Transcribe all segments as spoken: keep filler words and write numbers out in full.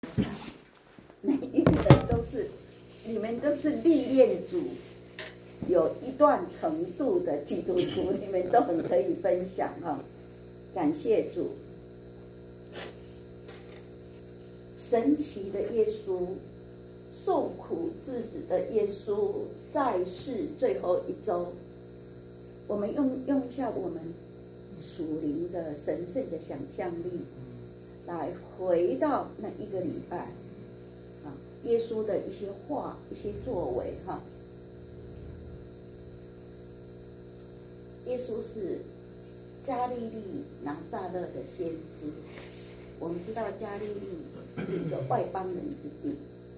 每一个人都是，你们都是历练主有一段程度的基督徒，你们都很可以分享哈。感谢主，神奇的耶稣，受苦至死的耶稣，在世最后一周，我们用用一下我们属灵的神圣的想象力，来回到那一个礼拜，啊，耶稣的一些话、一些作为，哈。耶稣是加利利拿撒勒的先知，我们知道加利利是一个外邦人之地，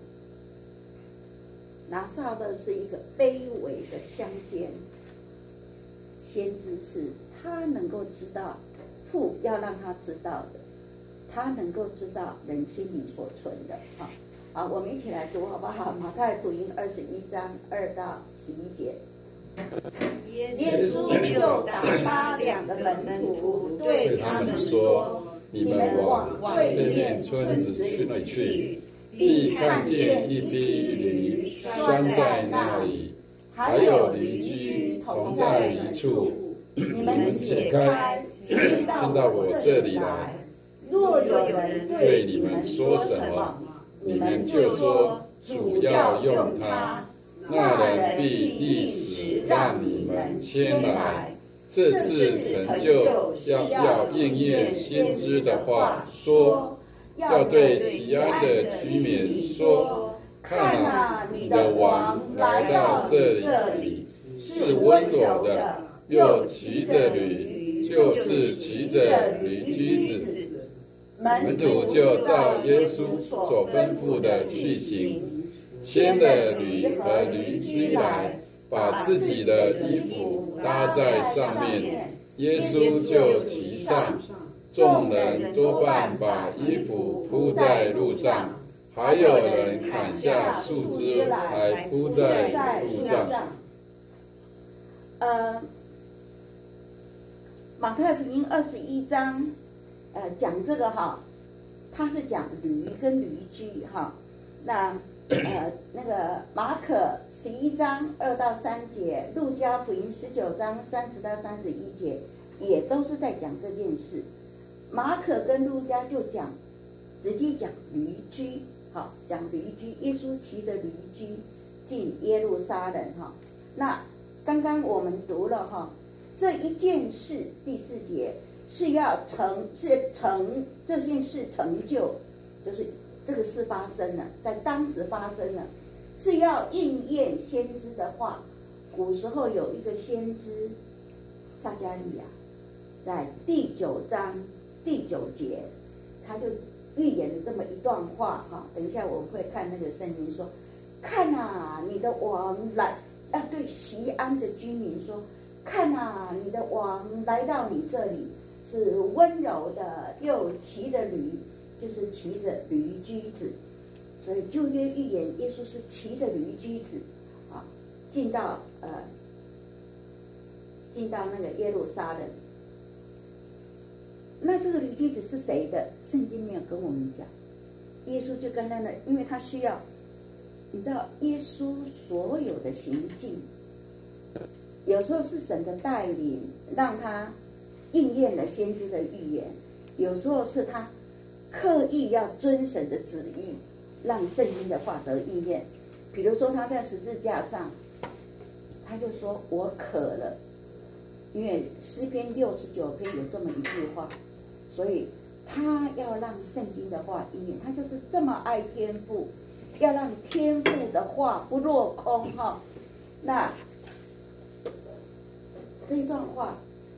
拿撒勒是一个卑微的乡间。先知是他能够知道父要让他知道的，他能够知道人心里所存的。好，好，我们一起来读好不好？马太福音二十一章二到十一节。耶稣就打发两个门徒，对他们说：“你们往外面村子里去，必看见一匹驴拴在那里，还有驴驹同在一处。你们解开，进到我这里来。若有人对你们说什么，你们就说主要用他，那人必立时让你们牵来。这是成就要要应验先知的话，说要对西安的居民说：看啊，你的王来到这里，是温柔的，又骑着驴，就是骑着驴驹子。门徒就照耶稣所吩咐的去行，牵了驴和驴驹来，把自己的衣服搭在上面，耶稣就骑上。众人多半把衣服铺在路上，还有人砍下树枝来铺在路上。呃，马太福音二十一章，呃，讲这个哈，他是讲驴跟驴驹哈。那呃，那个马可十一章二到三节，路加福音十九章三十到三十一节，也都是在讲这件事。马可跟路加就讲，直接讲驴驹，好，讲驴驹，耶稣骑着驴驹进耶路撒冷哈。那刚刚我们读了哈，这一件事第四节是要成，是成这件事成就，就是这个事发生了，在当时发生了，是要应验先知的话。古时候有一个先知撒迦利亚，在第九章第九节，他就预言了这么一段话哈。等一下我们会看那个圣经说：看啊，你的王来，要对西安的居民说：看啊，你的王来到你这里，是温柔的，又骑着驴，就是骑着驴驹子。所以旧约预言耶稣是骑着驴驹子啊，进到呃进到那个耶路撒冷。那这个驴驹子是谁的？圣经没有跟我们讲。耶稣就跟他的，因为他需要，你知道，耶稣所有的行径，有时候是神的带领，让他应验了先知的预言；有时候是他刻意要遵神的旨意，让圣经的话得应验。比如说他在十字架上，他就说：“我渴了。”因为诗篇六十九篇有这么一句话，所以他要让圣经的话应验。他就是这么爱天父，要让天父的话不落空哈。那这一段话，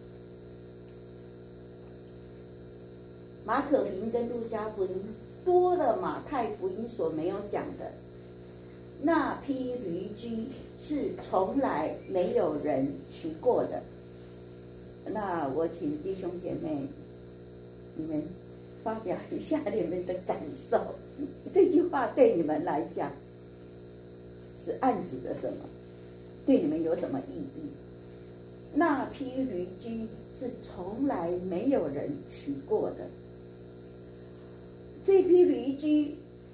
马可福音跟路加福音多了马太福音所没有讲的。那匹驴驹是从来没有人骑过的。那我请弟兄姐妹，你们发表一下你们的感受。这句话对你们来讲是暗指着什么？对你们有什么意义？那匹驴驹是从来没有人骑过的。这匹驴驹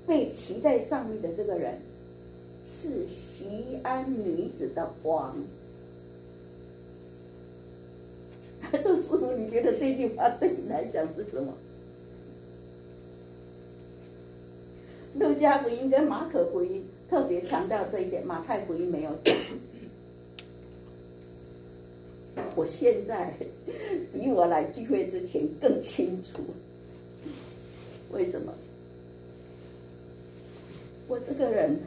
被骑在上面的这个人是锡安女子的王。周师傅，你觉得这句话对你来讲是什么？路加福音跟马可福音特别强调这一点，马太福音没有讲。我现在比我来聚会之前更清楚，为什么？我这个人，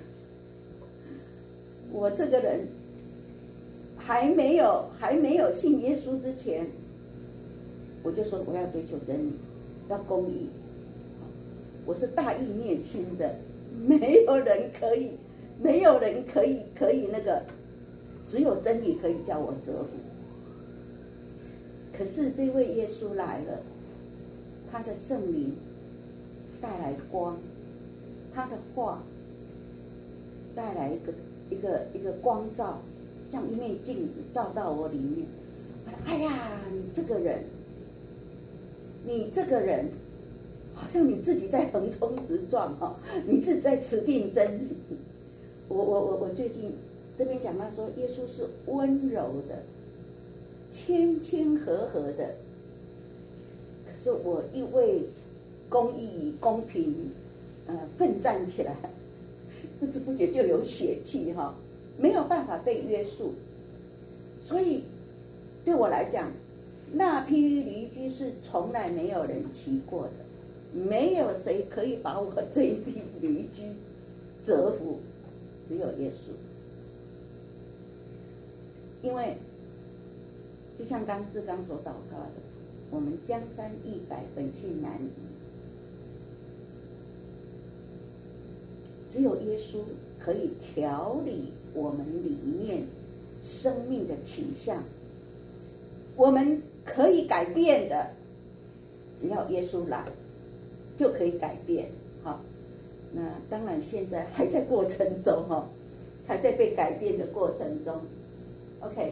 我这个人还没有还没有信耶稣之前，我就说我要追求真理，要公义。我是大义灭亲的，没有人可以，没有人可以可以那个，只有真理可以叫我折服。可是这位耶稣来了，他的圣灵带来光，他的话带来一个一个一个光照，像一面镜子照到我里面。哎呀，你这个人，你这个人，好像你自己在横冲直撞哈，你自己在持定真理。我我我我最近这边讲到说，耶稣是温柔的。谦谦和和的，可是我一为公义公平，呃，奋战起来，不知不觉就有血气哈，没有办法被约束，所以对我来讲，那匹驴驹是从来没有人骑过的，没有谁可以把我这一匹驴驹折服，只有耶稣，因为。就像刚志刚所祷告的，我们江山易改，本性难移。只有耶稣可以调理我们里面生命的倾向，我们可以改变的，只要耶稣来，就可以改变。好，那当然现在还在过程中哈，还在被改变的过程中。OK。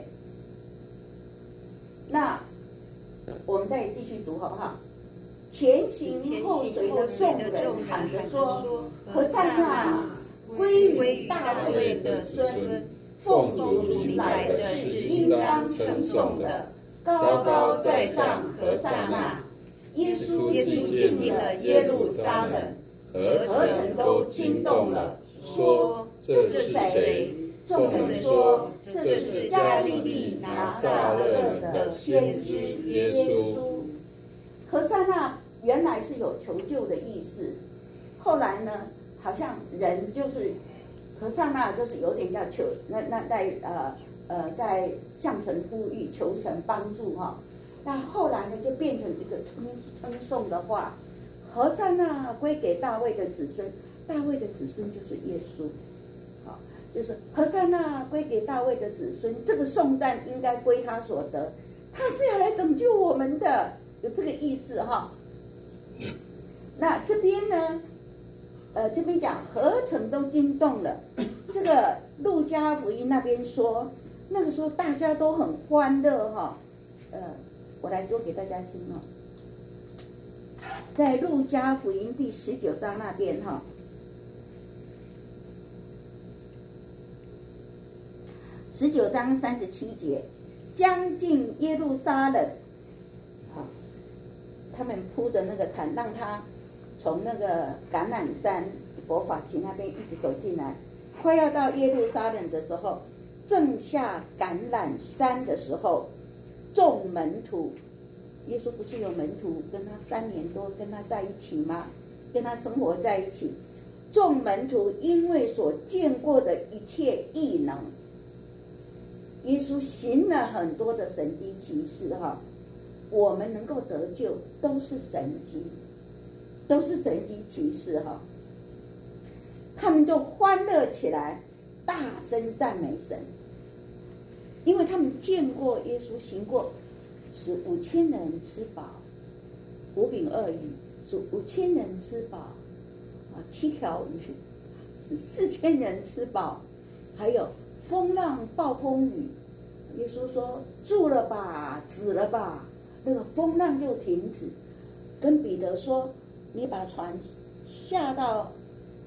那我们再继续读好不好？前行后随的众人喊着说：“何塞那，归于大卫的子孙，奉主名来的是应当称颂的，高高在上何塞那。”耶稣进进了耶路撒冷，何城都惊动了，说：“这是谁？”众人说：“这是加利利拿撒勒的先知耶稣。”何塞那原来是有求救的意思，后来呢，好像人就是何塞那就是有点叫求那那在呃呃在向神呼吁，求神帮助哈。那后来呢，就变成一个称称颂的话，何塞那归给大卫的子孙，大卫的子孙就是耶稣，好。就是何塞那归给大卫的子孙，这个颂赞应该归他所得，他是要来拯救我们的，有这个意思哈。那这边呢，呃，这边讲何城都惊动了，这个路加福音那边说，那个时候大家都很欢乐哈，呃，我来读给大家听哦，在路加福音第十九章那边哈。十九章三十七节，将近耶路撒冷，啊，他们铺着那个毯，让他从那个橄榄山伯法其那边一直走进来，快要到耶路撒冷的时候，正下橄榄山的时候，众门徒，耶稣不是有门徒跟他三年多跟他在一起吗？跟他生活在一起，众门徒因为所见过的一切异能。耶稣行了很多的神迹奇事哈，我们能够得救都是神迹，都是神迹奇事哈。他们就欢乐起来，大声赞美神，因为他们见过耶稣行过，使五千人吃饱，五饼二鱼使五千人吃饱，啊，七条鱼使四千人吃饱，还有风浪暴风雨，耶稣说住了吧，止了吧，那个风浪就停止。跟彼得说，你把船下到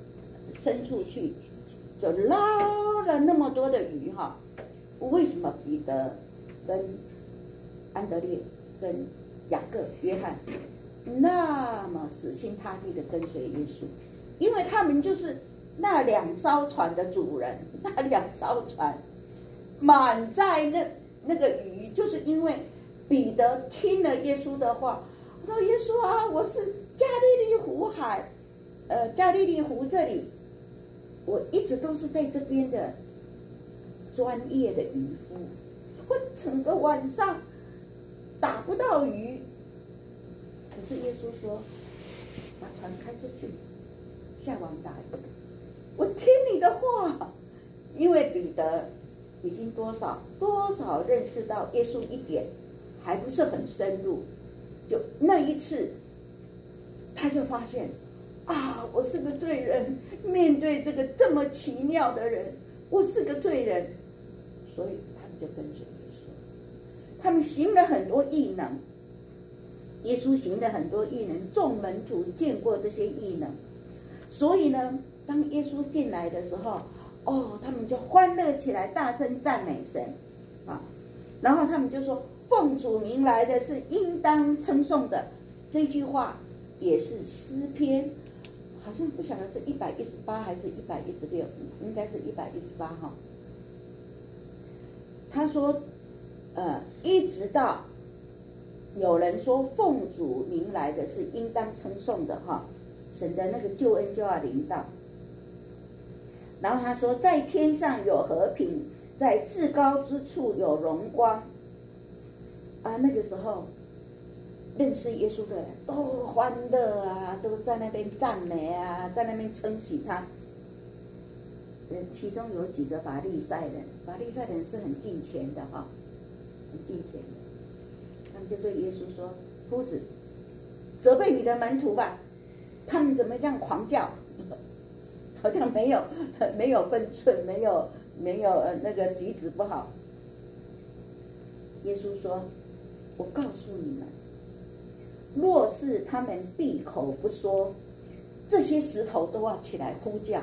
深处去，就捞了那么多的鱼哈。为什么彼得跟安德烈跟雅各、约翰那么死心塌地的跟随耶稣？因为他们就是那两艘船的主人，那两艘船满载那那个鱼，就是因为彼得听了耶稣的话，说耶稣啊，我是加利利湖海，呃，加利利湖这里，我一直都是在这边的专业的渔夫，我整个晚上打不到鱼。可是耶稣说，把船开出去，下网打鱼。我听你的话，因为彼得已经多少多少认识到耶稣一点，还不是很深入。就那一次，他就发现啊，我是个罪人，面对这个这么奇妙的人，我是个罪人，所以他们就跟随耶稣。他们行了很多异能，耶稣行了很多异能，众门徒见过这些异能，所以呢，当耶稣进来的时候，哦，他们就欢乐起来，大声赞美神啊，然后他们就说，奉主名来的是应当称颂的。这句话也是诗篇，好像不晓得是一百一十八还是一百一十六，应该是一百一十八哈。他说，呃，一直到有人说奉主名来的是应当称颂的哈，神的那个救恩就要临到。然后他说，在天上有和平，在至高之处有荣光。啊，那个时候认识耶稣的人都欢乐啊，都在那边赞美啊，在那边称许他。呃，其中有几个法利赛人，法利赛人是很敬虔的哈，很敬虔的。他们就对耶稣说：“夫子，责备你的门徒吧，他们怎么这样狂叫？好像没有没有分寸，没有没有呃那个举止不好。”耶稣说，我告诉你们，若是他们闭口不说，这些石头都要起来呼叫。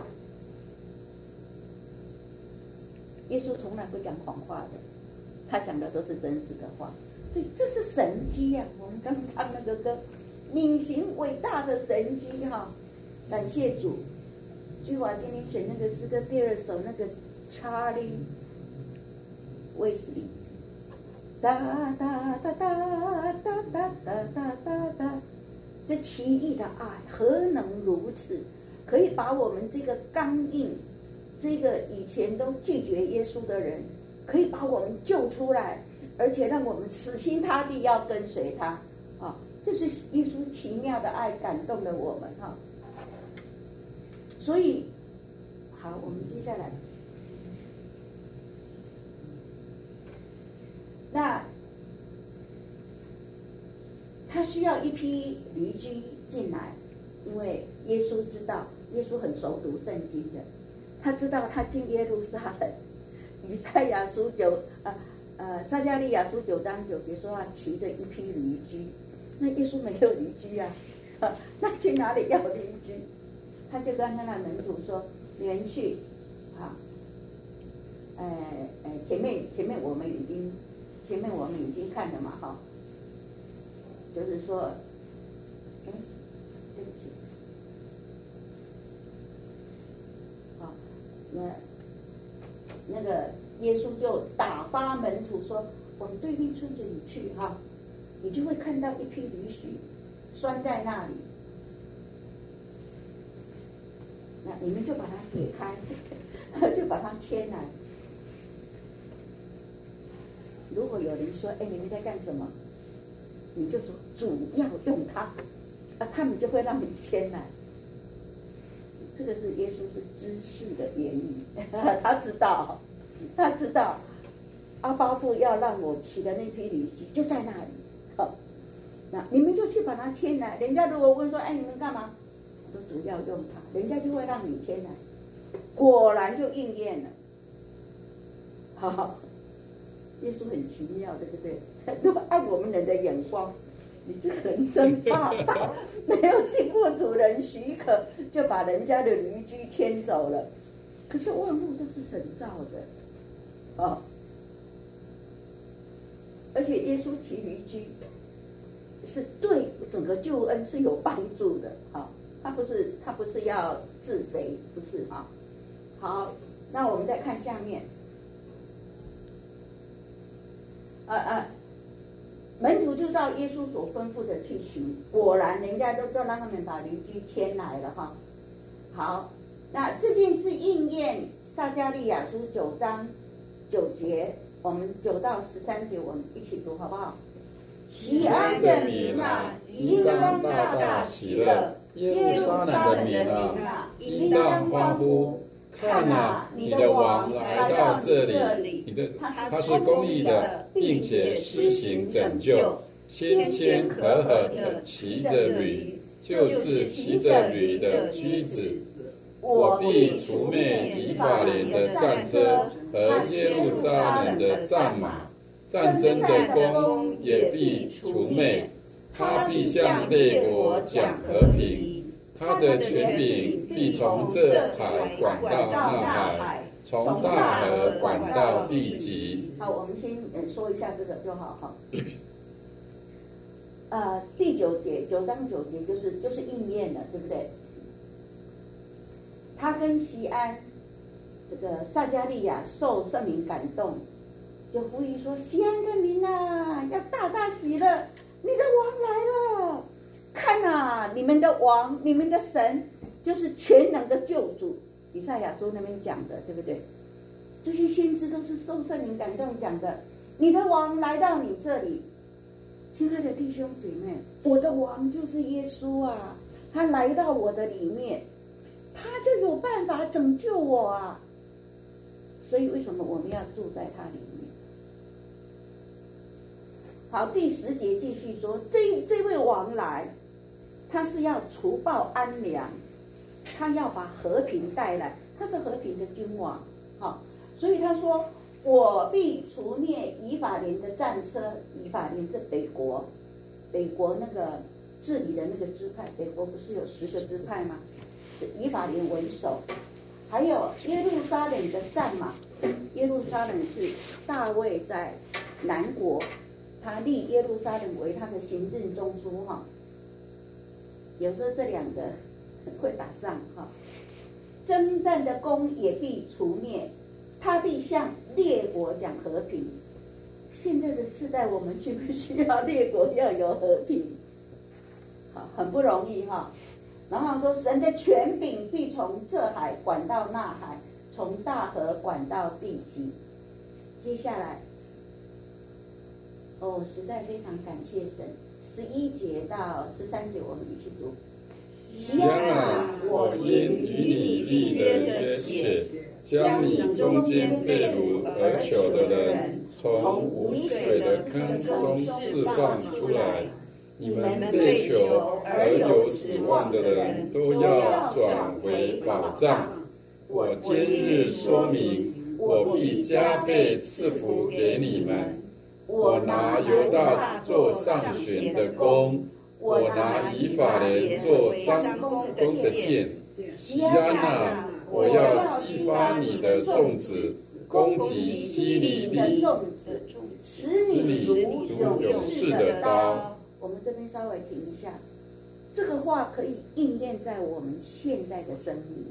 耶稣从来不讲谎话的，他讲的都是真实的话。对，这是神迹呀、啊！我们刚唱那个歌，你行伟大的神迹哈，感谢主。居华今天选那个诗歌第二首，那个查理威斯利。哒哒哒哒哒哒哒哒哒哒，这奇异的爱何能如此，可以把我们这个刚硬、这个以前都拒绝耶稣的人，可以把我们救出来，而且让我们死心塌地要跟随他啊！这是耶稣奇妙的爱感动了我们哈。所以，好，我们接下来。那他需要一批驴驹进来，因为耶稣知道，耶稣很熟读圣经的，他知道他进耶路撒冷，以赛亚书九呃呃撒迦利亚书九章九节说要骑着一批驴驹，那耶稣没有驴驹啊，啊那去哪里要驴驹？他就跟他那门徒说：“你们去，啊，呃呃前面前面我们已经。”前面我们已经看了嘛，哈，就是说，哎，对不起，好，那那个耶稣就打发门徒说，往对面村子里去哈，你就会看到一批驴须拴在那里，那你们就把它解开，就把它牵来。如果有人说：“哎，你们在干什么？”你就说：“主要用它。”啊，他们就会让你牵来。这个是耶稣是知识的言语，他知道，他知道，阿爸父要让我骑的那批驴驹就在那里。好，那你们就去把它牵来。人家如果问说：“哎，你们干嘛？”我说：“主要用它。”人家就会让你牵来。果然就应验了。好。耶稣很奇妙，对不对？如果按我们人的眼光， 你这个人真霸道，没有经过主人许可就把人家的驴驹牵走了。可是万物都是神造的，哦，而且耶稣骑驴驹是对整个救恩是有帮助的，啊，他不是他不是要自肥，不是啊。好，那我们再看下面，啊啊，门徒就照耶稣所吩咐的去行，果然人家都都让他们把驴驹牵来了哈。好，那这件事应验撒迦利亚书九章九节，我们九到十三节我们一起读好不好？西安的民啊，应当大大喜乐；耶路撒冷的民啊，应当欢呼。看啊，你的王来到这里， 你的他是公义的，并且施行拯救，谦谦和和的骑着驴，就是骑着驴的驹子。我必除灭以法莲的战车和耶路撒冷的战马，战争的弓也必除灭。他必向列国讲和平。他的权柄必从这海管到那海，从大河管到地极。 好，我们先说一下这个就好哈。呃，第九节，九章九节就是就是应验了，对不对？他跟西安这个撒迦利亚受圣灵感动，就呼吁说：西安的民啊，要大大喜乐，你的王来了。看啊，你们的王，你们的神，就是全能的救主。以赛亚书那边讲的，对不对？这些先知都是受圣灵感动讲的。你的王来到你这里，亲爱的弟兄姐妹，我的王就是耶稣啊，他来到我的里面，他就有办法拯救我啊。所以为什么我们要住在他里面？好，第十节继续说，这这位王来。他是要除暴安良，他要把和平带来，他是和平的君王，好，所以他说：“我必除灭以法莲的战车。”以法莲是北国，北国那个治理的那个支派，北国不是有十个支派吗？以法莲为首，还有耶路撒冷的战马。耶路撒冷是大卫在南国，他立耶路撒冷为他的行政中枢哈。有时候这两个很会打仗哈，征战的弓也必除灭，他必向列国讲和平。现在的世代，我们需不需要列国要有和平？好，很不容易哈。然后说，神的权柄必从这海管到那海，从大河管到地极。接下来，哦，实在非常感谢神。十一节到十三节，我们一起读。 西安啊，我因与你立约的血，将你中间被掳而囚的人，从无水的坑中释放出来。你们被囚而有指望的人，都要转回保障。我今日说明，我必加倍赐福给你们。我拿犹大做上弦的弓，我拿以法莲做张弓的箭。西安啊，我要激发你的种子，攻击希利利， 使你如勇士的刀。我们这边稍微停一下，这个话可以应验在我们现在的生命。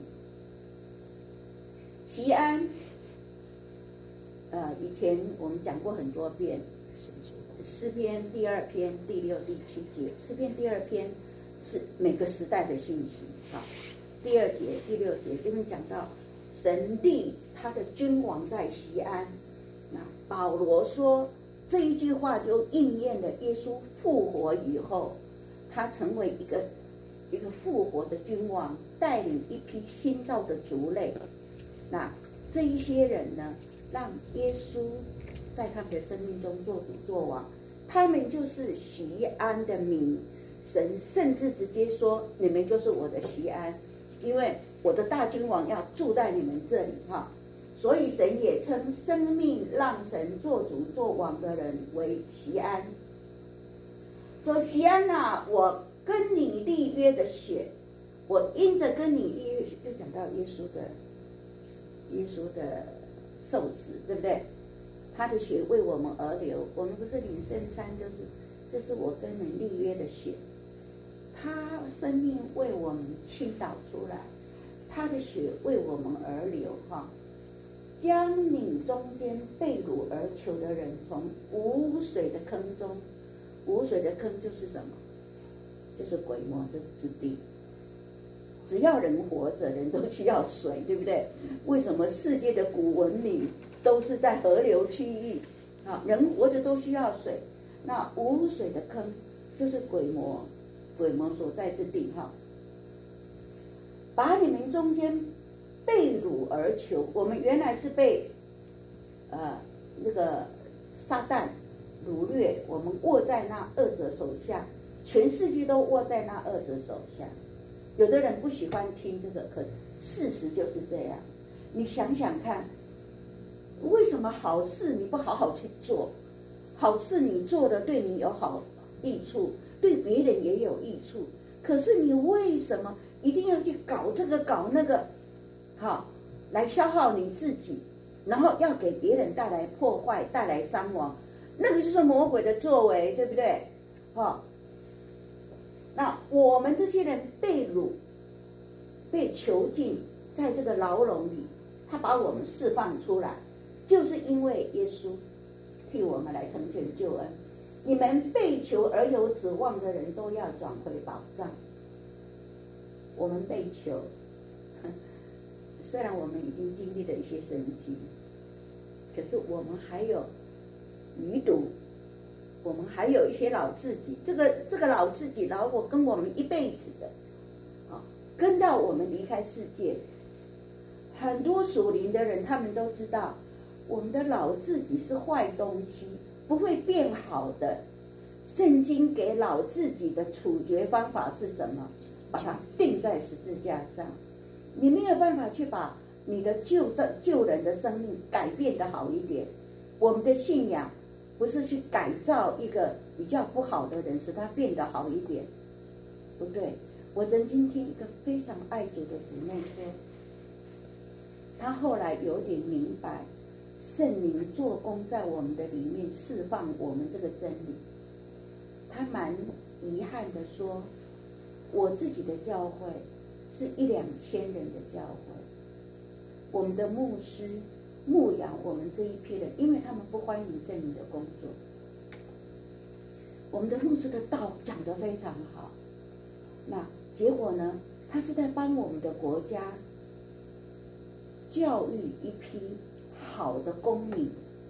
西安。呃，以前我们讲过很多遍，诗篇第二篇第六、第七节，诗篇第二篇是每个时代的信息啊。第二节、第六节这边讲到神立他的君王在西安，那保罗说这一句话就应验了耶稣复活以后，他成为一个一个复活的君王，带领一批新造的族类。那这一些人呢，让耶稣在他们的生命中做主做王，他们就是锡安的民。神甚至直接说：“你们就是我的锡安，因为我的大君王要住在你们这里哈。”所以神也称生命让神做主做王的人为锡安。 说西安啊，我跟你立约的血，我因着跟你立约，就讲到耶稣的耶稣的受死，对不对？他的血为我们而流，我们不是领圣餐，就是这是我跟你立约的血，他生命为我们倾倒出来，他的血为我们而流哈。将你中间被掳而囚的人从无水的坑中，无水的坑就是什么？就是鬼魔的之地。只要人活着，人都需要水，对不对？为什么世界的古文明都是在河流区域啊？人活着都需要水。那无水的坑就是鬼魔，鬼魔所在之地哈。把你们中间被掳而囚，我们原来是被呃那个撒旦掳掠，我们握在那恶者手下，全世界都握在那恶者手下。有的人不喜欢听这个，可是事实就是这样。你想想看，为什么好事你不好好去做？好事你做的对你有好益处，对别人也有益处，可是你为什么一定要去搞这个搞那个？好，来消耗你自己，然后要给别人带来破坏、带来伤亡，那个就是魔鬼的作为，对不对？好。那我们这些人被掳、被囚禁在这个牢笼里，他把我们释放出来，就是因为耶稣替我们来成全救恩。你们被囚而有指望的人都要转回保障。我们被囚，虽然我们已经经历了一些神迹，可是我们还有余毒。我们还有一些老自己，这个这个老自己老我跟我们一辈子的，啊，跟到我们离开世界。很多属灵的人，他们都知道，我们的老自己是坏东西，不会变好的。圣经给老自己的处决方法是什么？把它钉在十字架上。你没有办法去把你的救救人的生命改变得好一点。我们的信仰不是去改造一个比较不好的人，使他变得好一点，不对。我曾经听一个非常爱主的姊妹说，她后来有点明白圣灵做工在我们的里面，释放我们这个真理。她蛮遗憾的说，我自己的教会是一两千人的教会，我们的牧师牧养我们这一批人，因为他们不欢迎圣灵的工作。我们的牧师的道讲得非常好，那结果呢？他是在帮我们的国家教育一批好的公民。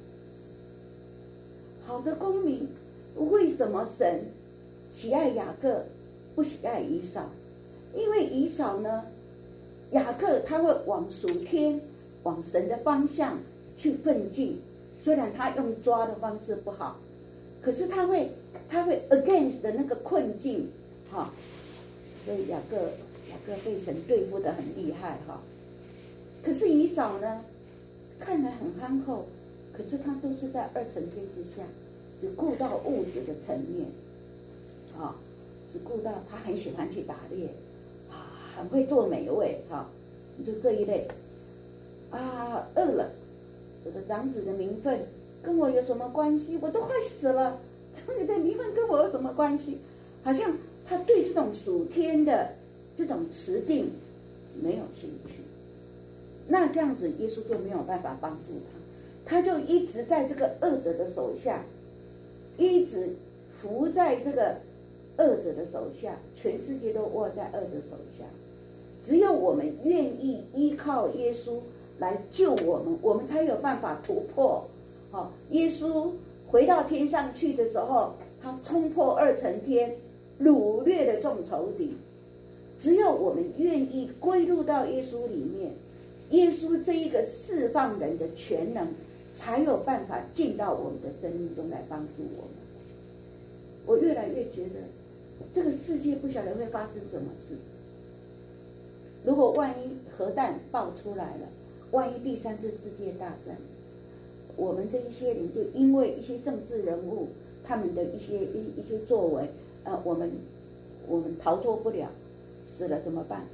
好的公民，为什么神喜爱雅各，不喜爱以扫？因为以扫呢，雅各他会往属天，往神的方向去奋进，虽然他用抓的方式不好，可是他会他会 against 的那个困境，哈，所以雅各雅各被神对付得很厉害哈。可是以扫呢，看来很憨厚，可是他都是在二层天之下，只顾到物质的层面，啊，只顾到他很喜欢去打猎，啊，很会做美味哈，就这一类。啊，饿了，这个长子的名分跟我有什么关系？我都快死了，长子的名分跟我有什么关系？好像他对这种属天的这种持定没有兴趣。那这样子，耶稣就没有办法帮助他，他就一直在这个恶者的手下，一直服在这个恶者的手下，全世界都握在恶者手下。只有我们愿意依靠耶稣来救我们，我们才有办法突破。好，耶稣回到天上去的时候，他冲破二层天，掳掠了众仇敌。只有我们愿意归入到耶稣里面，耶稣这一个释放人的全能，才有办法进到我们的生命中来帮助我们。我越来越觉得，这个世界不晓得会发生什么事。如果万一核弹爆出来了，万一第三次世界大战，我们这一些人就因为一些政治人物他们的一些一一些作为， 呃，我们我们逃脱不了，死了怎么办？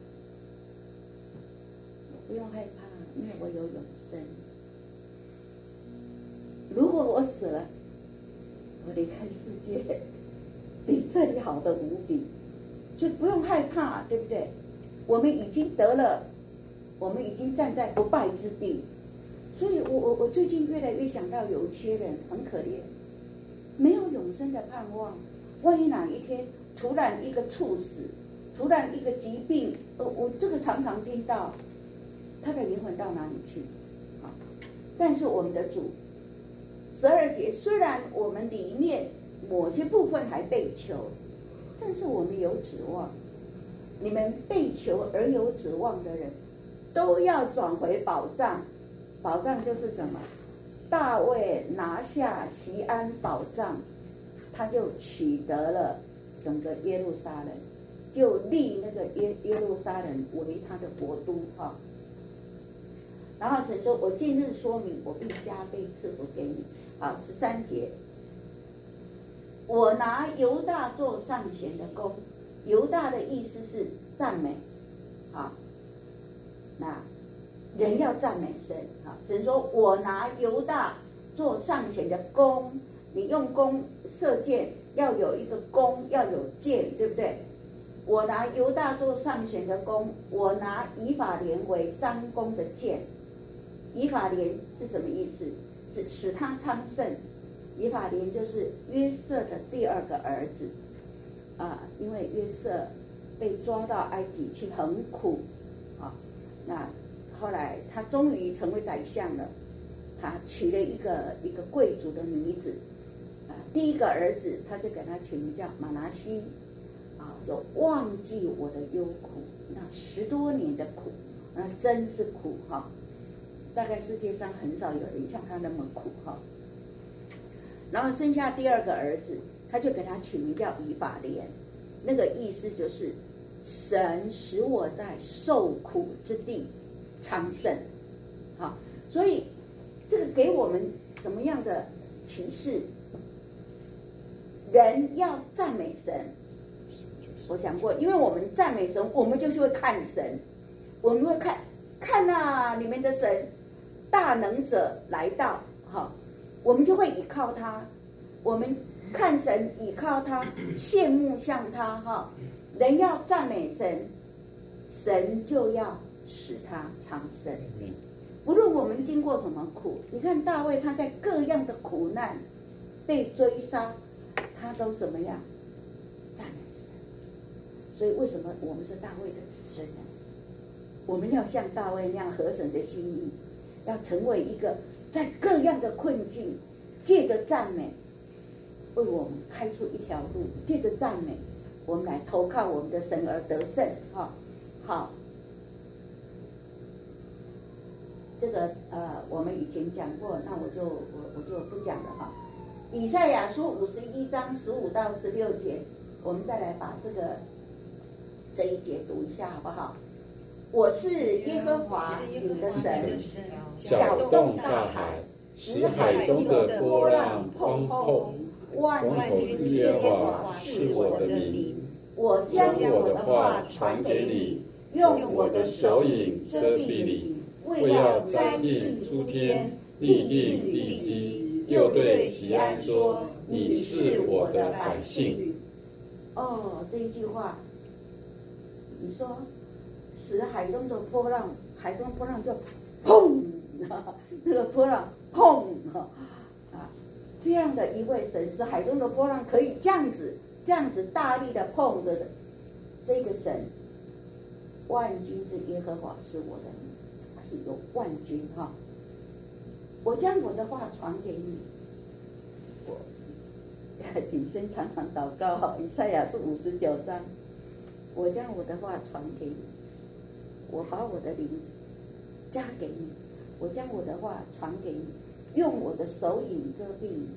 不用害怕，因为我有永生。如果我死了，我离开世界比这里好的无比，就不用害怕，对不对？我们已经得了，我们已经站在不败之地。所以我我我最近越来越想到，有一些人很可怜，没有永生的盼望。万一哪一天突然一个猝死，突然一个疾病，呃，我这个常常听到，他的灵魂到哪里去？啊，但是我们的主，十二节虽然我们里面某些部分还被囚，但是我们有指望。你们被囚而有指望的人，都要转回保障。保障就是什么？大卫拿下锡安保障，他就取得了整个耶路撒冷，就立那个耶耶路撒冷为他的国都哈。然后神说：“我近日说明，我必加倍赐福给你。”好，十三节，我拿犹大做上弦的弓，犹大的意思是赞美，好，那人要赞美神，好，神说：“我拿犹大做上弦的弓，你用弓射箭要有一个弓，要有箭，对不对？我拿犹大做上弦的弓，我拿以法莲为张弓的箭。以法莲是什么意思？是使他昌盛。以法莲就是约瑟的第二个儿子，啊，因为约瑟被抓到埃及去很苦，啊，那后来他终于成为宰相了，他娶了一个一个贵族的女子，啊，第一个儿子他就给他取名叫马拿西，啊，就忘记我的忧苦，那十多年的苦，那真是苦哈，大概世界上很少有人像他那么苦哈。然后生下第二个儿子，他就给他取名叫以法莲，那个意思就是神使我在受苦之地昌盛，好，所以这个给我们什么样的启示？人要赞美神，我讲过，因为我们赞美神，我们就会看神，我们会看看啊，你们的神大能者来到，哈，我们就会倚靠他，我们看神倚靠他，羡慕像他哈。人要赞美神，神就要使他昌盛。无论我们经过什么苦，你看大卫他在各样的苦难，被追杀，他都怎么样赞美神？所以为什么我们是大卫的子孙呢？我们要像大卫那样合神的心意，要成为一个在各样的困境，借着赞美为我们开出一条路，借着赞美我们来投靠我们的神而得胜。哈，好，这个呃我们以前讲过，那我就我我就不讲了哈。以赛亚书五十一章十五到十六节，我们再来把这个这一节读一下好不好？我是耶和华你的神， 搅动大海，使海中的波浪砰砰。万口之耶和华是我的名， 我将我的话传给你，用我的手影遮蔽你，为要栽定诸天，立定地基，又对锡安说：你是我的百姓。 哦，这一句话，你说使海中的波浪，海中波浪就砰，那个波浪砰啊，这样的一位神，使海中的波浪可以这样子这样子大力的碰的这个神，万军之耶和华是我的名，他是有万军哈。我将我的话传给你，我谨慎常常祷告哈。以赛亚书五十九章，我将我的话传给你，我把我的灵加给你，我将我的话传给你，用我的手影遮蔽你，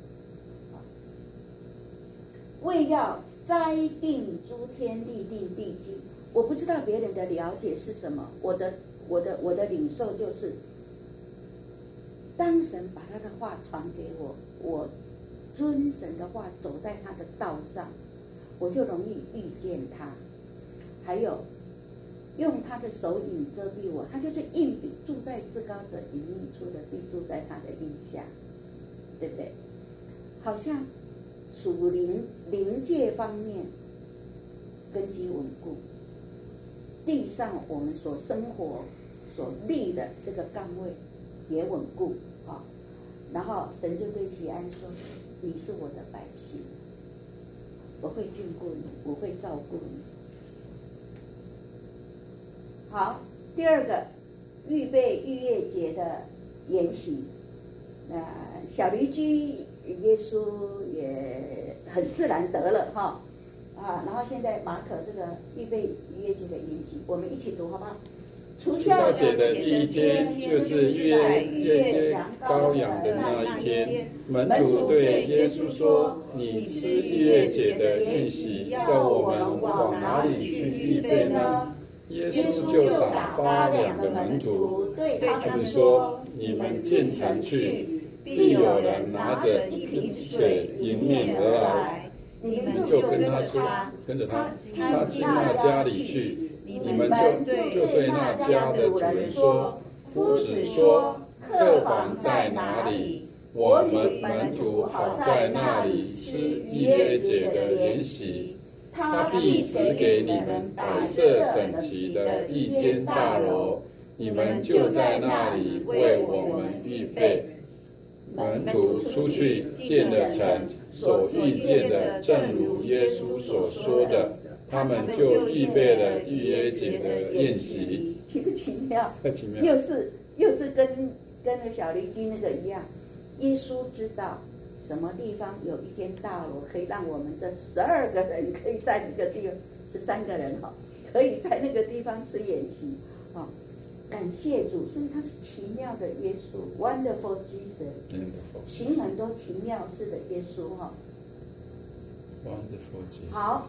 为要栽定诸天，立定地基。我不知道别人的了解是什么，我的我的我的领受就是，当神把他的话传给我，我遵神的话走在他的道上， 我就容易遇见他。还有用他的手影遮蔽我，他就是应比住在至高者隐秘处的，必住在他的荫下，对不对？好像属灵灵界方面根基稳固，地上我们所生活所立的这个岗位也稳固啊。然后神就对西安说：“你是我的百姓，我会眷顾你，我会照顾你。”好，第二个，预备逾越节的筵席。那、呃、小驴驹耶稣也很自然得了哈啊。然后现在马可这个预备逾越节的筵席，我们一起读好不好？除酵节的第一天，就是越越羔羊的那一天。门徒对耶稣说：“你吃逾越节的宴席，要我们往哪里去预备呢？”耶稣就打发两个门徒，对他们说：“你们进城去，必有人拿着一瓶水迎面而来，你们就跟他说，跟着他，他进那家里去，你们就就对那家的主人说：夫子说，客房在哪里？我们门徒好在那里吃逾越节的筵席。”他必指给你们摆设整齐的一间大楼，你们就在那里为我们预备。门徒出去进了城，所遇见的正如耶稣所说的，他们就预备了逾越节的宴席。 奇不奇妙？ 太奇妙！ 又是又是跟跟那小驴驹那个一样，耶稣知道什么地方有一间大楼，可以让我们这十二个人可以在那个地方，十三个人哈，可以在那个地方吃宴席啊！感谢主，所以他是奇妙的耶稣 ，Wonderful Jesus， 行很多奇妙事的耶稣哈。 Wonderful Jesus。 好。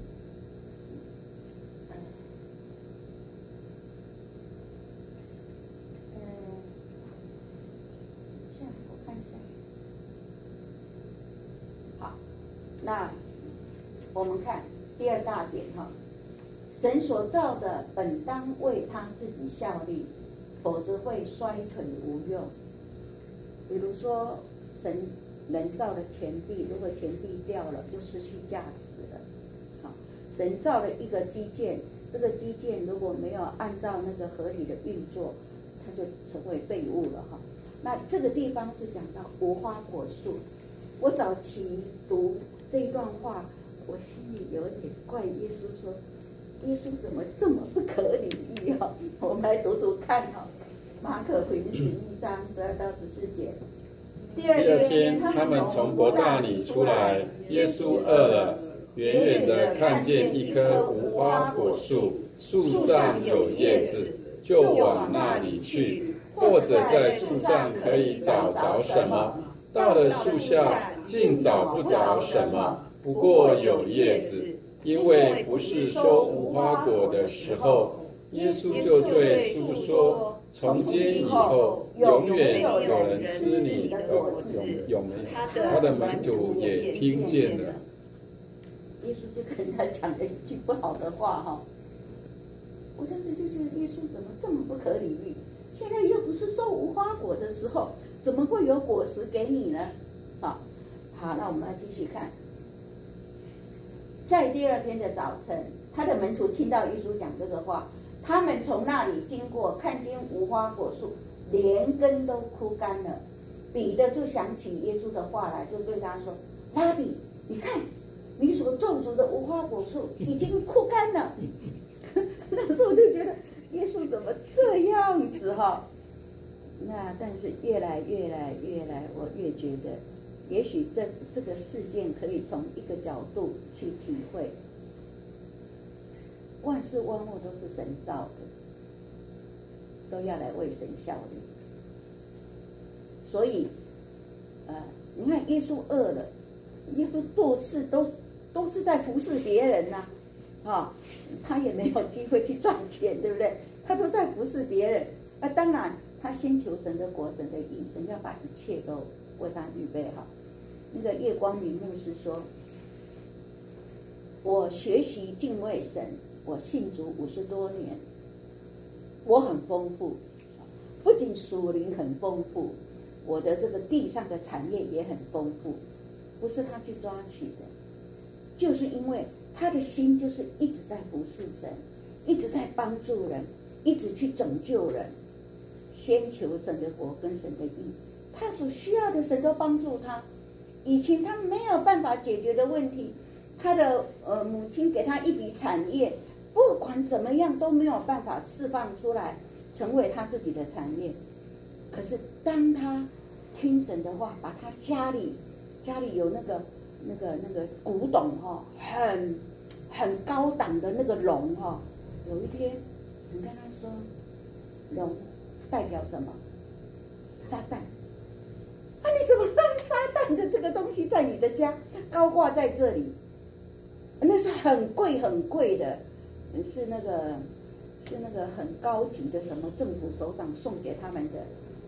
那我们看第二大点哈，神所造的本当为他自己效力，否则会衰退无用。比如说，神人造的钱币，如果钱币掉了，就失去价值了。好，神造了一个基建，这个基建如果没有按照那个合理的运作，它就成为废物了哈。那这个地方是讲到无花果树，我早期读这一段话，我心里有点怪耶稣说，耶稣怎么这么不可理喻哈？我们来读读看哈，马可福音十一章十二到十四节。第二天，他们从伯大尼出来，耶稣饿了，远远的看见一棵无花果树，树上有叶子，就往那里去，或者在树上可以找着什么。到了树下，竟找不着什么，不过有叶子，因为不是收无花果的时候。耶稣就对树说：“从今以后，永远有人吃你的果子。”有没有？他的门徒也听见了。 耶稣就跟他讲了一句不好的话哈。我当时就觉得耶稣怎么这么不可理喻？现在又不是收无花果的时候，怎么会有果实给你呢？好，好，那我们来继续看。在第二天的早晨，他的门徒听到耶稣讲这个话，他们从那里经过，看见无花果树连根都枯干了。彼得就想起耶稣的话来，就对他说：“拉比，你看，你所种植的无花果树已经枯干了。”那时候我就觉得耶稣怎么这样子哈？那但是越来越来越来，我越觉得，也许这这个事件可以从一个角度去体会。万事万物都是神造的，都要来为神效力。所以，呃，你看耶稣饿了，耶稣做事都都是在服侍别人呐、啊，啊，他也没有机会去赚钱，对不对？他都在服侍别人。那、啊、当然，他先求神的国，神的义，神要把一切都为他预备好。那个叶光明牧师说， 我学习敬畏神，我信主五十多年，我很丰富，不仅属灵很丰富，我的这个地上的产业也很丰富，不是他去抓取的，就是因为他的心就是一直在服侍神，一直在帮助人，一直去拯救人，先求神的国跟神的义，他所需要的神都帮助他。以前他没有办法解决的问题，他的呃母亲给他一笔产业，不管怎么样都没有办法释放出来，成为他自己的产业。可是当他听神的话，把他家里家里有那个那个那个古董哈、哦，很很高档的那个龙哈、哦，有一天神跟他说，龙代表什么？撒旦。啊，你怎么让撒旦的这个东西在你的家高挂在这里？那是很贵很贵的，是那个是那个很高级的什么政府首长送给他们的。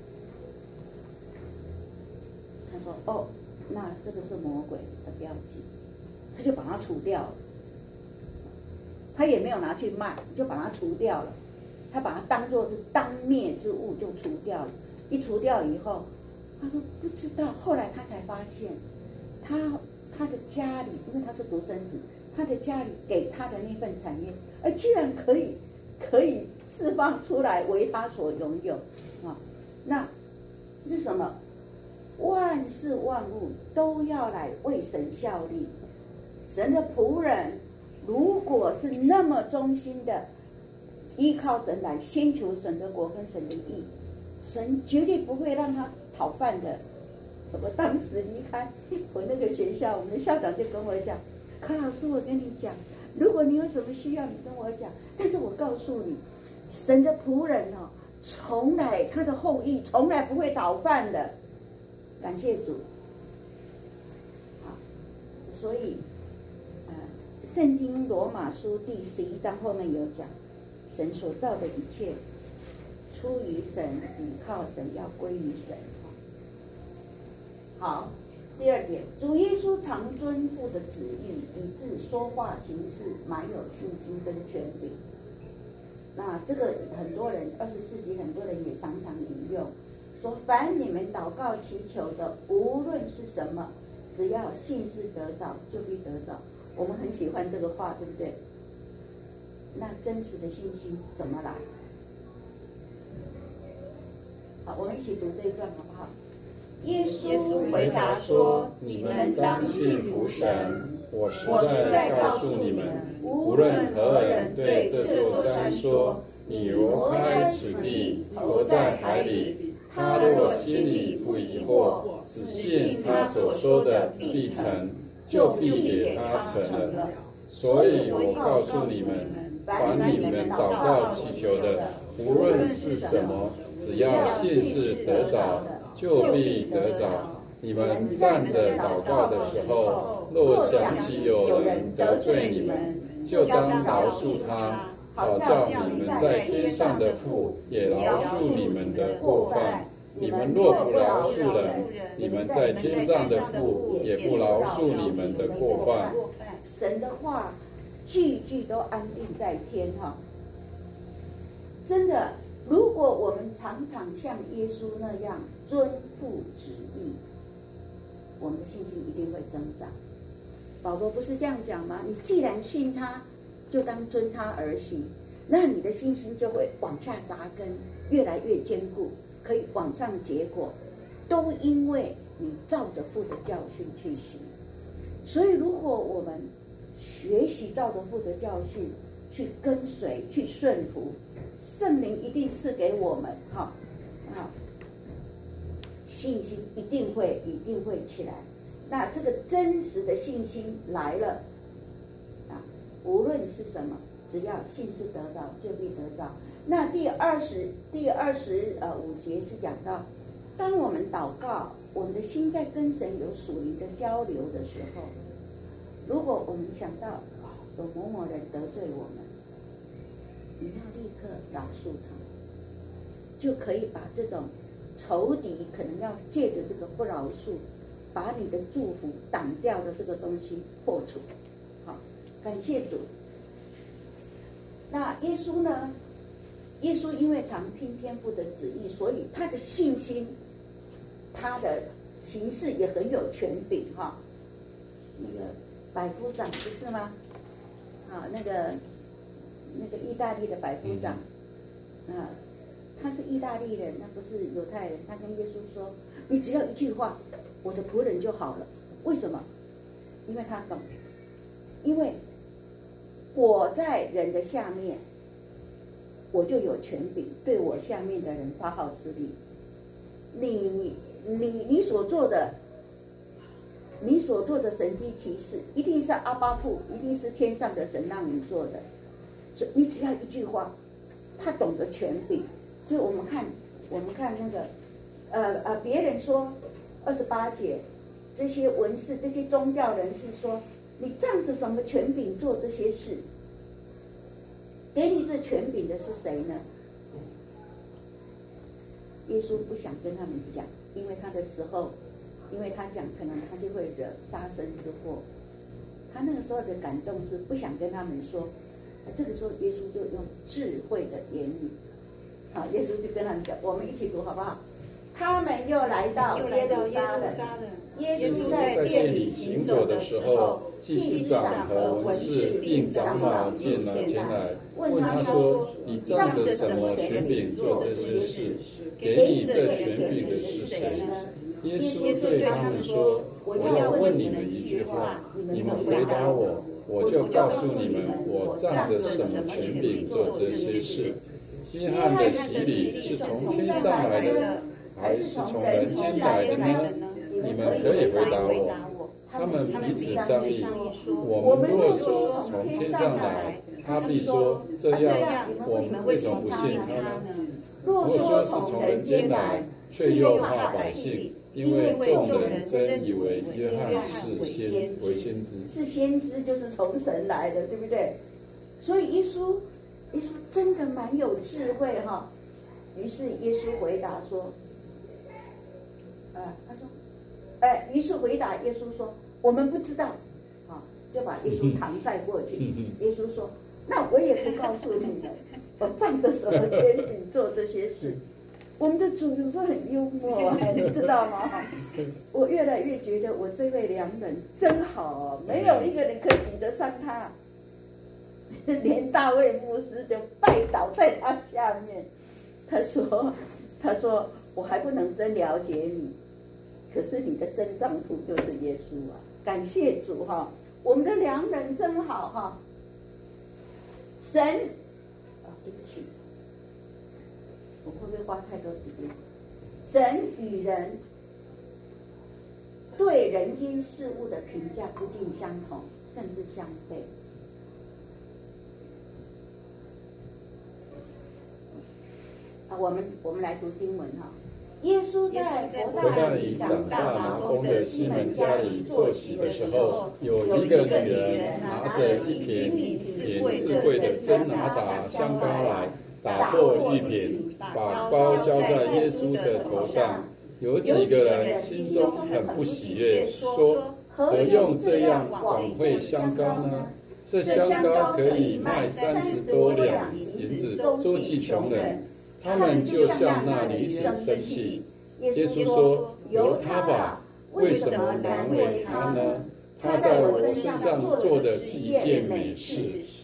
他说：“哦，那这个是魔鬼的标记。”他就把它除掉了。他也没有拿去卖，就把它除掉了。他把它当作是当灭之物，就除掉了。一除掉以后，他说不知道，后来他才发现，他他的家里，因为他是独生子，他的家里给他的那份产业，哎，居然可以可以释放出来为他所拥有啊！那是什么？万事万物都要来为神效力。神的仆人如果是那么忠心的依靠神来，先求神的国跟神的义，神绝对不会让他讨饭的。我当时离开我那个学校，我们的校长就跟我讲：“柯老师，我跟你讲，如果你有什么需要，你跟我讲。但是我告诉你，神的仆人哦，从来他的后裔从来不会讨饭的。”感谢主。好，所以，呃，圣经罗马书第十一章后面有讲，神所造的一切，出于神，倚靠神，要归于神。好，第二点，主耶稣常遵父的旨意，以致说话行事满有信心跟权柄。那这个很多人，二十世纪很多人也常常引用。说凡你们祷告祈求的，无论是什么，只要信是得着，就必得着。我们很喜欢这个话，对不对？那真实的信心怎么来？好，我们一起读这一段好不好？耶稣回答说：“你们当信服神。 我实在告诉你们，无论何人对这座山说，你挪开此地，投在海里，他若心里不疑惑，只信他所说的必成，就必给他成了。所以我告诉你们，凡你们祷告祈求的，无论是什么，只要信是得着，就必得着。你们站着祷告的时候，若想起有人得罪你们，就当饶恕他，好叫你们在天上的父也饶恕你们的过犯。你们若不饶恕人，你们在天上的父也不饶恕你们的过犯。 神的话句句都安定在天哈。真的，如果我们常常像耶稣那样遵父旨意，我们的信心一定会增长。保罗不是这样讲吗？你既然信他，就当遵他而行，那你的信心就会往下扎根，越来越坚固，可以往上结果，都因为你照着父的教训去行。所以如果我们学习照着父的教训去跟随去顺服，圣灵一定赐给我们哈啊，信心一定会一定会起来。那这个真实的信心来了啊，无论是什么，只要信是得着，就必得着。那第二十第二十呃五节是讲到，当我们祷告，我们的心在跟神有属灵的交流的时候，如果我们想到有某某人得罪我们，你要立刻饶恕他，就可以把这种仇敌可能要借着这个不饶恕，把你的祝福挡掉的这个东西破除。好， 感谢主。那耶稣呢？耶稣因为常听天父的旨意，所以他的信心，他的行事也很有权柄哈。那个百夫长不是吗？啊，那个那个意大利的百夫长，啊，他是意大利人，那不是犹太人。他跟耶稣说：“你只要一句话，我的仆人就好了。”为什么？因为他懂，因为我在人的下面，我就有权柄对我下面的人发号施令。你你你所做的。你所做的神迹奇事，一定是阿爸父，一定是天上的神让你做的。所以你只要一句话，他懂得权柄。所以我们看，我们看那个，呃呃，别人说二十八节，这些文士、这些宗教人士说，你仗着什么权柄做这些事？给你这权柄的是谁呢？耶稣不想跟他们讲，因为他的时候。因为他讲，可能他就会惹杀身之祸。他那个时候的感动是不想跟他们说。这个时候，耶稣就用智慧的言语，好，耶稣就跟他们讲，我们一起读好不好？他们又来到耶路撒冷，耶稣在殿里行走的时候，祭司长和文士并长老进了前来，问他说：“你仗着什么权柄做这些事？给你这权柄的是谁呢？” 耶稣对他们说：“我要问你们一句话，你们回答我，我就告诉你们，我仗着什么权柄做这些事。约翰的洗礼是从天上来的，还是从人间来的呢？你们可以回答我。”他们彼此商议，我们若说从天上来，他必说：“这样，我们为什么不信他呢？若说是从人间来，却又怕百姓。”因为众人真以为约翰是先为先知， 是先知，就是从神来的，对不对？所以耶稣，耶稣真的蛮有智慧哈。于是耶稣回答说：“呃，他说，哎，于是回答耶稣说，我们不知道，啊，就把耶稣搪塞过去。耶稣说，那我也不告诉你们，我仗着什么权柄做这些事。”我们的主有时候很幽默，你知道吗？我越来越觉得我这位良人真好，没有一个人可以比得上他。连大卫牧师就拜倒在他下面。他说：“他说我还不能真了解你，可是你的真丈夫就是耶稣啊！感谢主哈，我们的良人真好哈。神啊，对不起。”我会不会花太多时间？神与人对人间事物的评价不尽相同，甚至相悖。啊，我们我们来读经文哈。耶稣在伯大尼长大麻风的西门家里坐席的时候， 有一个女人拿着一瓶品智慧的真拿达香膏来，打破玉瓶，把膏浇在耶稣的头上。有几个人心中很不喜悦，说：“何用这样枉费香膏呢？这香膏可以卖三十多两银子，周济穷人。”他们就向那女子生气。耶稣说：“由他吧，为什么难为他呢？他在我身上做的是一件美事。”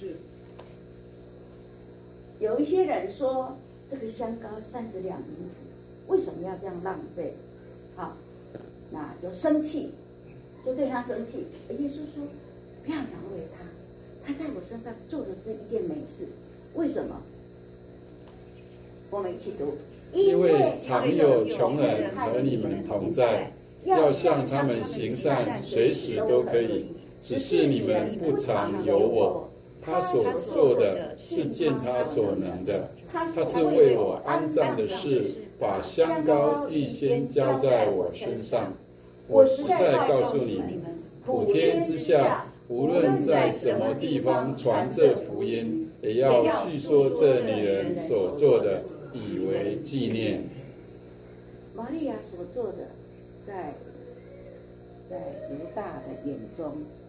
有一些人说，这个香膏三十两银子，为什么要这样浪费？好，那就生气，就对他生气。耶稣说：“不要难为他，他在我身上做的是一件美事。为什么？”我们一起读。 因为常有穷人和你们同在，要向他们行善，随时都可以。只是你们不常有我。他所做的是见他所能的，他是为我安葬的事，把香膏预先浇在我身上。我实在告诉你们，普天之下，无论在什么地方传这福音，也要叙说这女人所做的，以为纪念。 玛利亚所做的，在在犹大的眼中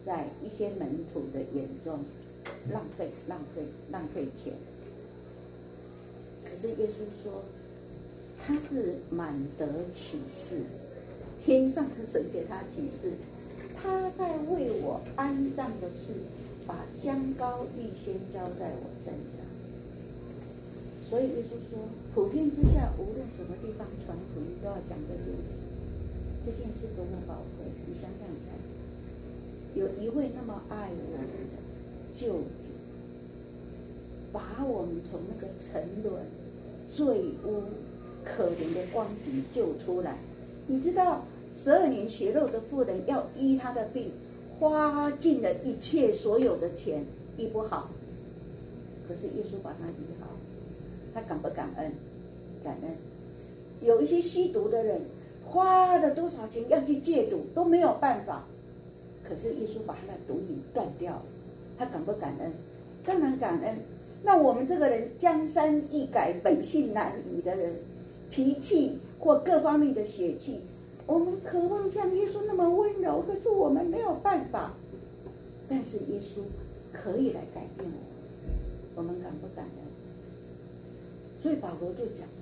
在一些门徒的眼中浪费、浪费、浪费钱。可是耶稣说，他是满得启示，天上的神给他启示，他在为我安葬的事，把香膏预先浇在我身上。所以耶稣说，普天之下无论什么地方传福音都要讲这件事，这件事多么宝贵！你想想看，有一位那么爱我们的救主，把我们从那个沉沦、罪污、可怜的光景救出来。你知道，十二年血肉的妇人要医他的病，花尽了一切所有的钱，医不好。可是耶稣把他医好，他感不感恩？感恩。有一些吸毒的人，花了多少钱要去戒毒，都没有办法。可是耶稣把他的毒瘾断掉了，他感不感恩？当然感恩。那我们这个人江山易改，本性难移的人，脾气或各方面的血气，我们渴望像耶稣那么温柔，可是我们没有办法。但是耶稣可以来改变我们，我们感不感恩？所以保罗就讲，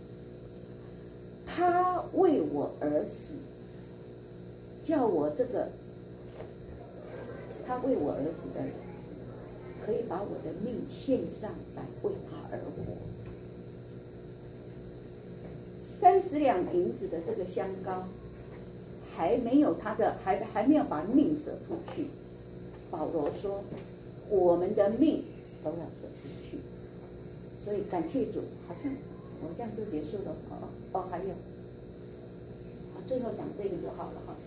他为我而死，叫我这个他为我而死的人，可以把我的命献上来，为他而活。三十两银子的这个香膏，还没有他的，还还没有把命舍出去。保罗说，我们的命都要舍出去。所以感谢主，好像我这样就结束了。哦哦，还有，最后讲这个就好了哈。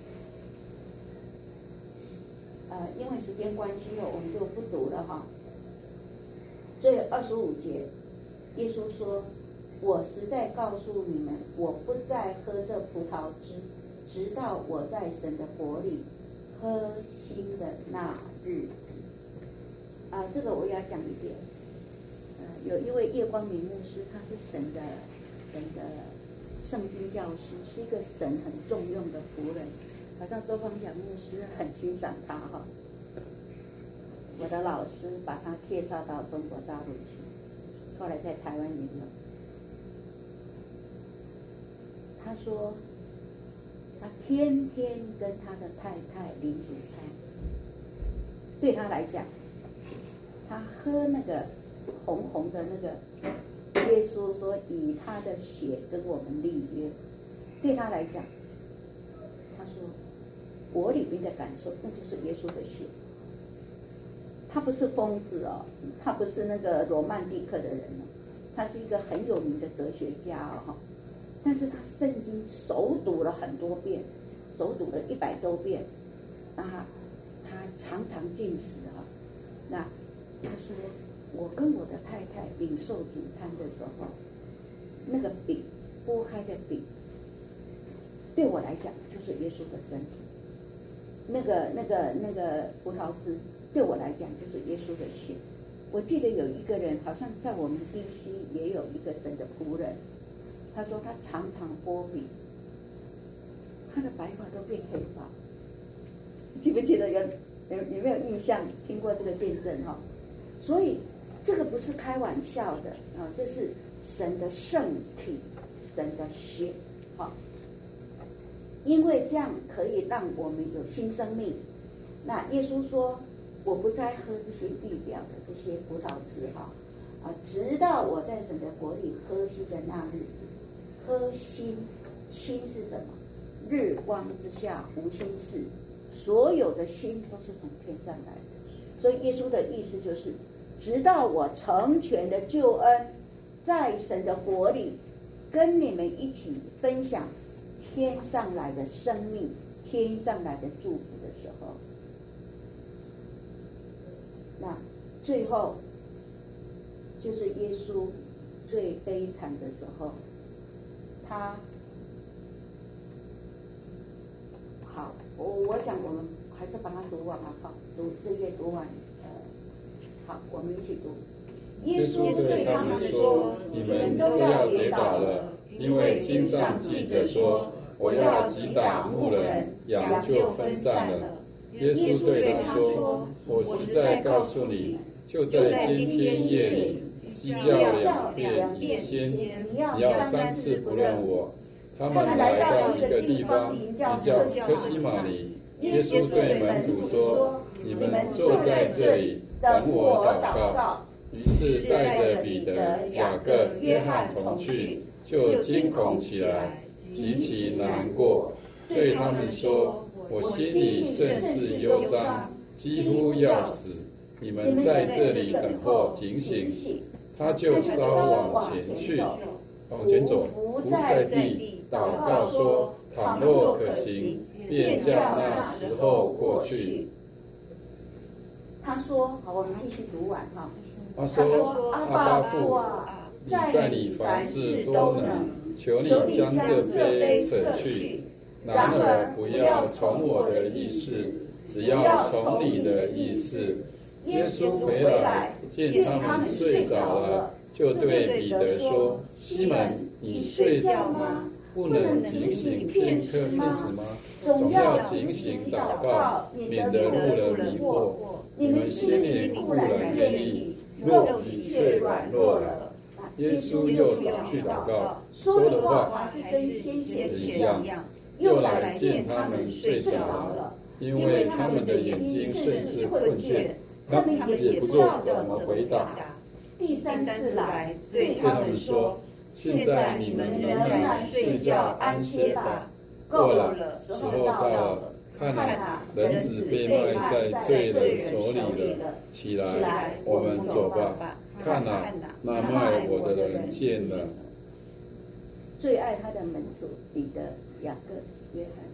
呃，因为时间关系哦，我们就不读了哈。这二十五节，耶稣说：“我实在告诉你们，我不再喝这葡萄汁，直到我在神的国里喝新的那日子。”啊，这个我也要讲一点。呃，有一位叶光明牧师，他是神的神的圣经教师，是一个神很重用的仆人。好像周方讲牧师很欣赏他哈。我的老师把他介绍到中国大陆去，后来在台湾也有。他说，他天天跟他的太太领主餐，对他来讲，他喝那个红红的那个，耶稣说以他的血跟我们立约，对他来讲，他说我里面的感受那就是耶稣的血。他不是疯子哦，他不是那个罗曼蒂克的人哦，他是一个很有名的哲学家哦，但是他圣经熟读了很多遍，熟读了一百多遍，啊，他常常进食啊。那他说，我跟我的太太领受主餐的时候，那个饼剥开的饼，对我来讲就是耶稣的身体，那个那个那个葡萄汁。对我来讲就是耶稣的血。我记得有一个人，好像在我们 D C 也有一个神的仆人，他说他常常剥饼，他的白发都变黑发。记不记得有有有没有印象？听过这个见证哈？所以这个不是开玩笑的啊，这是神的圣体，神的血，好，因为这样可以让我们有新生命。那耶稣说，我不再喝这些预表的这些葡萄汁哈，啊，直到我在神的国里喝新的那日子。喝新，新是什么？日光之下无新事，所有的新都是从天上来的。所以耶稣的意思就是，直到我成全的救恩，在神的国里，跟你们一起分享天上来的生命、天上来的祝福的时候。那最后就是耶稣最悲惨的时候，他好，我我想我们还是把它读完啊，好，读这页读完，呃，好，我们一起读。耶稣对他们说：“你们都要跌倒了，因为经上记着说，我要击打牧人，羊就分散了。 耶稣对他说：“我实在告诉你，就在今天夜里，鸡叫两遍以先，你要三次不认我。”他们来到一个地方，名叫科西玛里。耶稣对门徒说：“你们坐在这里，等我祷告。”于是带着彼得、雅各、约翰同去，就惊恐起来，极其难过，对他们说：“我心里甚是忧伤，几乎要死。你们在这里等候警醒。”他就稍往前去，往前走，伏在地，祷告说：“倘若可行，便叫那时候过去。” 他说：“好，我们继续读完哈。” 他说：“阿爸父啊，在你凡事都能，求你将这杯扯去。然而不要从我的意思，只要从你的意思。”耶稣回来，见他们睡着了，就对彼得说：“西门，你睡觉吗？不能警醒片刻片时吗？总要警醒祷告，免得入了迷惑。你们心里固然愿意，肉体却软弱了。”耶稣又去祷告，说的话还是先前一样，又来见他们睡着了，因为他们的眼睛甚是困倦。他们也不知道怎么回答。 第三次来， 对他们说：“现在你们仍然睡觉安歇吧，够了，时候到了。看哪，人子被卖在罪人手里了。起来，我们走吧。看哪，那卖我的人见了。” 最爱他的门徒彼得、雅各、约翰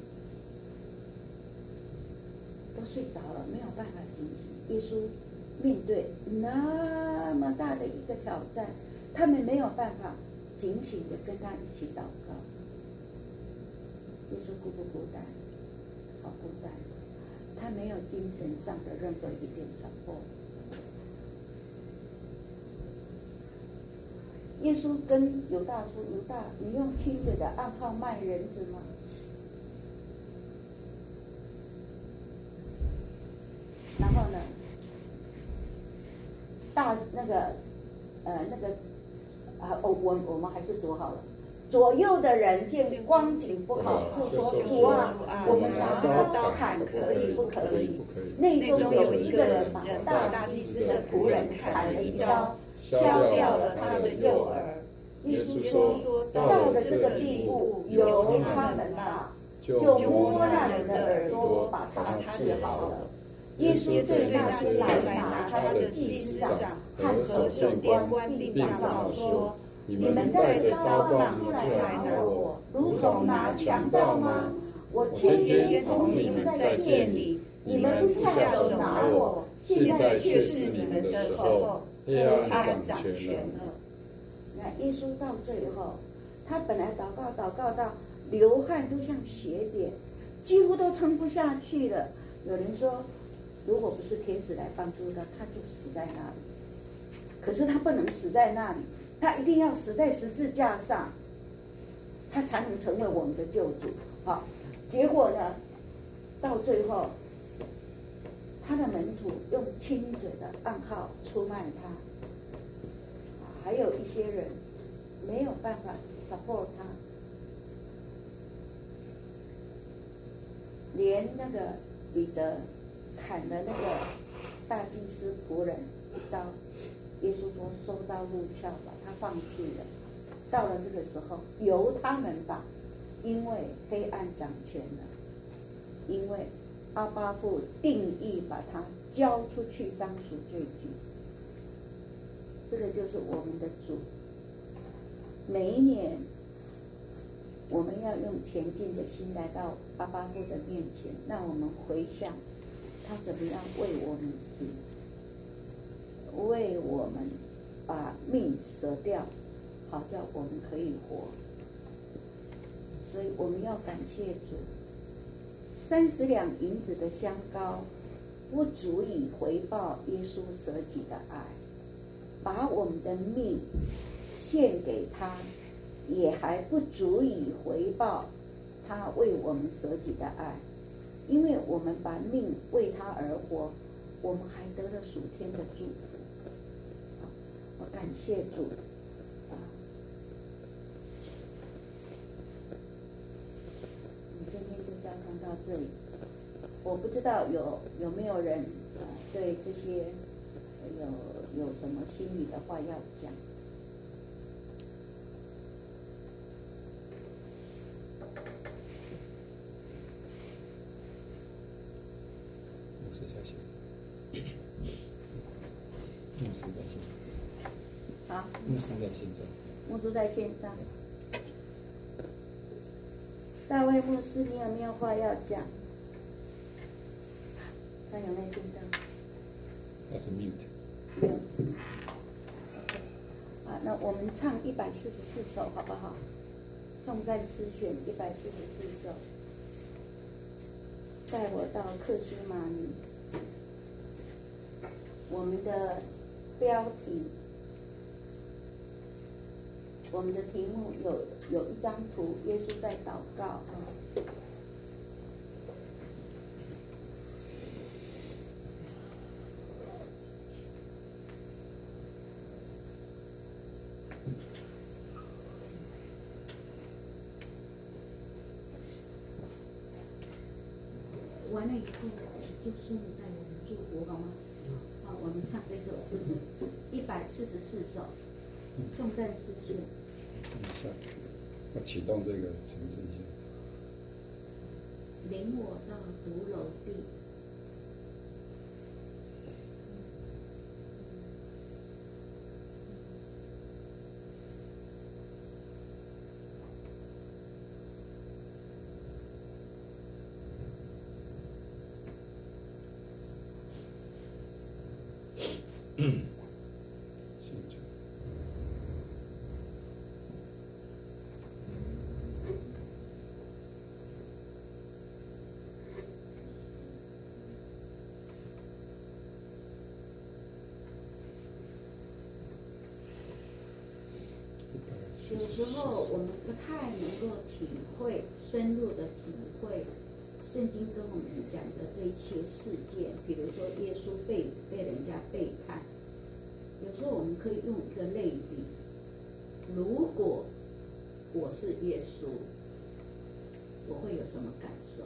都睡着了，没有办法警醒。耶稣面对那么大的一个挑战，他们没有办法警醒的跟他一起祷告。耶稣孤不孤单？好孤单，他没有精神上的任何一点掌握。耶稣跟犹大说：“犹大，你用亲嘴的暗号卖人子吗？”然后呢，大那个呃那个啊哦，我我们还是读好了。左右的人见光景不好，就说：“主啊，我们拿刀砍可以不可以？”内中有一个人把大祭司的仆人砍了一刀，削掉了他的右耳。耶稣说：“到了这个地步，由他们吧，就摸那人的耳朵，把他治好了。”耶稣对那些来拿他的祭司长和守县官并长老说：“你们带着刀棒出来拿我，如同拿强盗吗？我天天同你们在店里，你们不下手拿我，现在却是你们的时候，黑暗掌权了。”那耶稣到最后，他本来祷告祷告到流汗都像血点，几乎都撑不下去了。有人说，如果不是天使来帮助他，他就死在那里。可是他不能死在那里，他一定要死在十字架上，他才能成为我们的救主。好，结果呢，到最后，他的门徒用亲嘴的暗号出卖他，还有一些人没有办法 support 他，连那个彼得砍了那个大祭司仆人一刀，耶稣说收刀入鞘吧，他放弃了。到了这个时候，由他们吧，因为黑暗掌权了，因为阿爸父定义把他交出去当赎罪祭。这个就是我们的主。每一年，我们要用前进的心来到阿爸父的面前，让我们回想他怎么样为我们死，为我们把命舍掉，好叫我们可以活。所以我们要感谢主。三十两银子的香膏不足以回报耶稣舍己的爱，把我们的命献给他，也还不足以回报他为我们舍己的爱。 因为我们把命为他而活，我们还得了属天的祝福。我感谢主啊！我们今天就交谈到这里。我不知道有有没有人啊对这些有有什么心里的话要讲？ 牧师在线上，牧师在线上， 好， 牧师在线上， 牧师在线上。大卫牧师，你有没有话要讲？他有没有听到？ 他是 mute。 没有。OK， 啊，那我们唱一百四十四首好不好？颂赞诗选一百四十四首。带我到克西马尼。我们的标题，我们的题目有有一张图，耶稣在祷告啊。完了以后，请就圣母带我们祝福好吗？好，我们唱这首诗歌，一百四十四首，颂赞诗选。 等一下，要启动这个程式一下。 领我到独楼地。 现在有时候我们不太能够体会、深入的体会圣经跟我们讲的这一切事件，比如说耶稣被被人家背叛，有时候我们可以用一个类比：如果我是耶稣，我会有什么感受？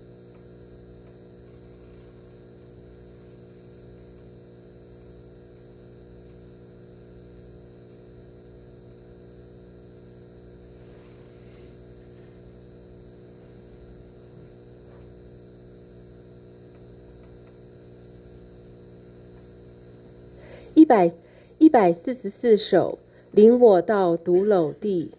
一百一百四十四首，领我到独楼地。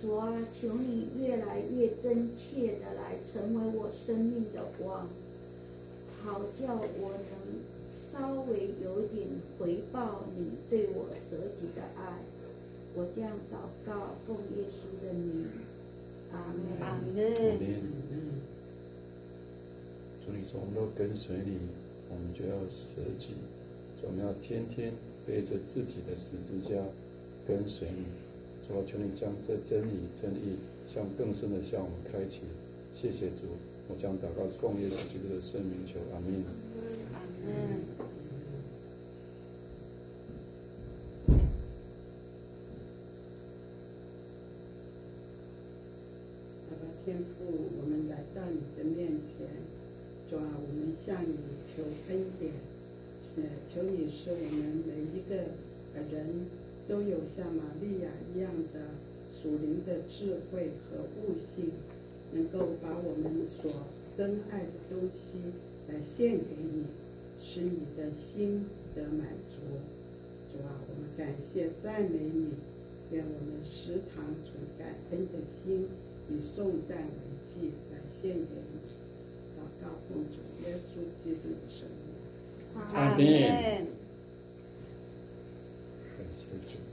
主啊，求你越来越真切的来成为我生命的王，好叫我能稍微有点回报你对我舍己的爱。我这样祷告，奉耶稣的名，阿门。 阿阿门。 门。主，你说我们都跟随你，我们就要舍己，所以我们要天天背着自己的十字架跟随你。主啊，求你将这真理、真意向更深的向我们开启。谢谢主，我将祷告是奉耶稣基督的圣名求，阿门。 阿门。 爸爸天父，我们来到你的面前，主啊，我们向你求恩典，是求你使我们每一个人都有像玛利亚一样的属灵的智慧和悟性，能够把我们所珍爱的东西来献给你，使你的心得满足。主啊，我们感谢赞美你，愿我们时常存感恩的心，以颂赞为祭来献给你。祷告奉主耶稣基督的圣名， 阿门。 感谢主。